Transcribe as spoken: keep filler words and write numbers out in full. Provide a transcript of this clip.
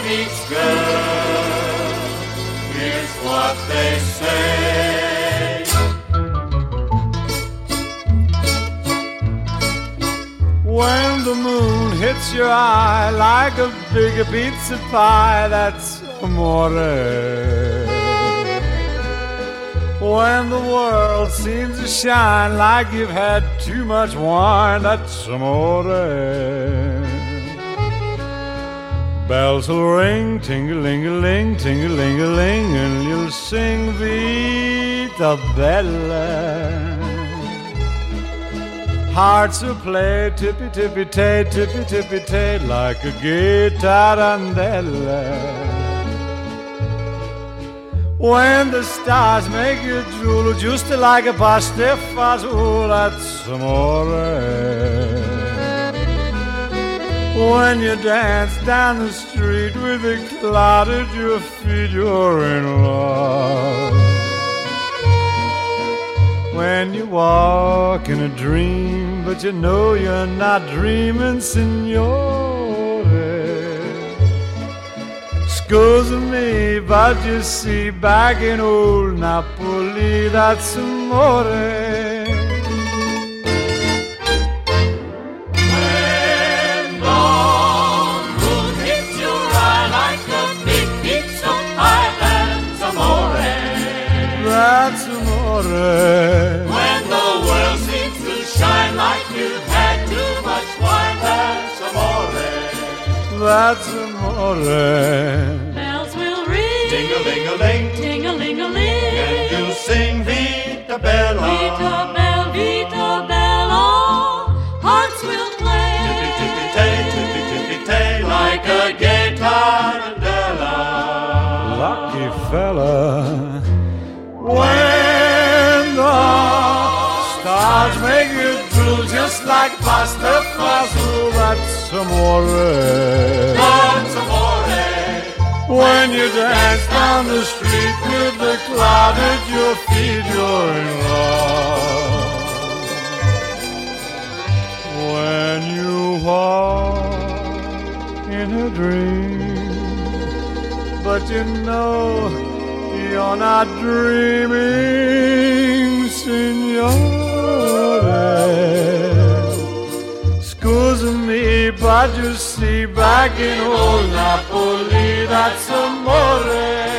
meets girl, here's what they say. When the moon hits your eye like a big pizza pie, that's amore. When the world seems to shine like you've had too much wine, that's amore. Bells will ring, ting-a-ling-a-ling, ting-a-ling-a-ling, and you'll sing Vita Bella. Hearts will play tippy-tippy-tay, tippy-tippy-tay, like a gay tarantella. When the stars make you drool, just like a pasta fazool, that's amore. When you dance down the street with a cloud at your feet, you're in love. When you walk in a dream, but you know you're not dreaming, signore. Scusa me, but you see, back in old Napoli, that's amore. When the moon hits your eye like a big pizza pie, that's amore. That's amore. When the world seems to shine like you've had too much wine, that's amore. That's amore. Bells will ring, ting-a-ling-a-ling, ting-a-ling-a-ling, and you'll sing Vita Bella, Vita Bella, Vita Bella. Hearts will play, tippy-tippy-tay, tippy-tippy-tay, like a gay tarantella. Lucky fella. When the stars make you drool, just like pasta fazool, that's amore. That's amore. When you dance down the street with the cloud at your feet, you're in love. When you walk in a dream, but you know you're not dreaming, signore. Scusa me, but you see, back in old Napoli, that's amore.